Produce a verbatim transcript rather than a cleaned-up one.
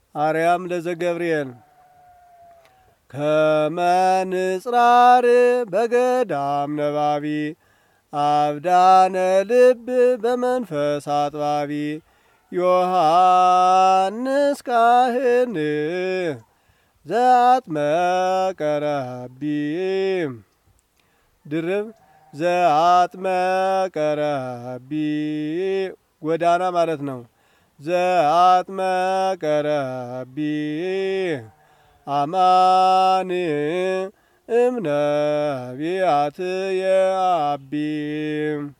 አርያም ለዘገብርኤል ከመንጽራር በገዳም ነባቢ አብዳነ ልብ በመንፈስ አጥባቢ ዮሐንስ ካህን ዘአጥመቀ ረቢ ድርብ ዘአጥመቀ ረቢ ጎዳና ማለት ነው። ዘአጥመቀ ረቢ አማን እምነቢያት የአቢ